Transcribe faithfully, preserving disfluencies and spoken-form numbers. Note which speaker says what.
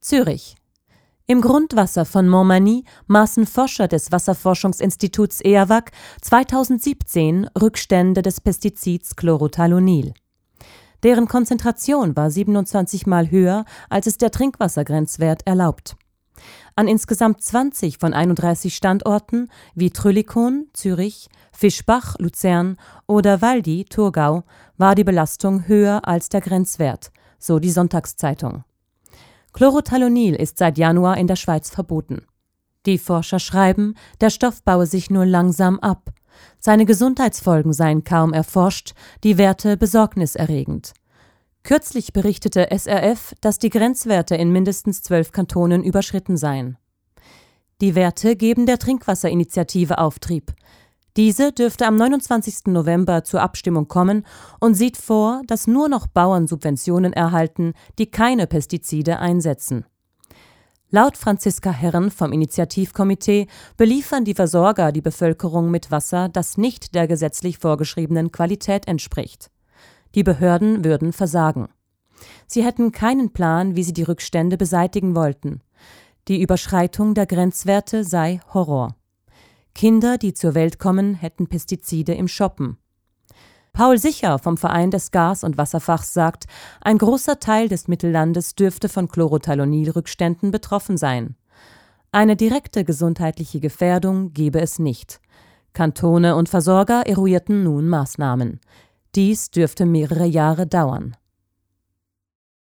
Speaker 1: Zürich. Im Grundwasser von Montmagny maßen Forscher des Wasserforschungsinstituts E A W A C zweitausendsiebzehn Rückstände des Pestizids Chlorothalonil. Deren Konzentration war siebenundzwanzig Mal höher, als es der Trinkwassergrenzwert erlaubt. An insgesamt zwanzig von einunddreißig Standorten wie Trüllikon, Zürich, Fischbach, Luzern oder Waldi, Thurgau, war die Belastung höher als der Grenzwert, so die Sonntagszeitung. Chlorothalonil ist seit Januar in der Schweiz verboten. Die Forscher schreiben, der Stoff baue sich nur langsam ab. Seine Gesundheitsfolgen seien kaum erforscht, die Werte besorgniserregend. Kürzlich berichtete S R F, dass die Grenzwerte in mindestens zwölf Kantonen überschritten seien. Die Werte geben der Trinkwasserinitiative Auftrieb. Diese dürfte am neunundzwanzigsten November zur Abstimmung kommen und sieht vor, dass nur noch Bauern Subventionen erhalten, die keine Pestizide einsetzen. Laut Franziska Herren vom Initiativkomitee beliefern die Versorger die Bevölkerung mit Wasser, das nicht der gesetzlich vorgeschriebenen Qualität entspricht. Die Behörden würden versagen. Sie hätten keinen Plan, wie sie die Rückstände beseitigen wollten. Die Überschreitung der Grenzwerte sei Horror. Kinder, die zur Welt kommen, hätten Pestizide im Shoppen. Paul Sicher vom Verein des Gas- und Wasserfachs sagt, ein großer Teil des Mittellandes dürfte von Chlorothalonil-Rückständen betroffen sein. Eine direkte gesundheitliche Gefährdung gebe es nicht. Kantone und Versorger eruierten nun Maßnahmen. Dies dürfte mehrere Jahre dauern.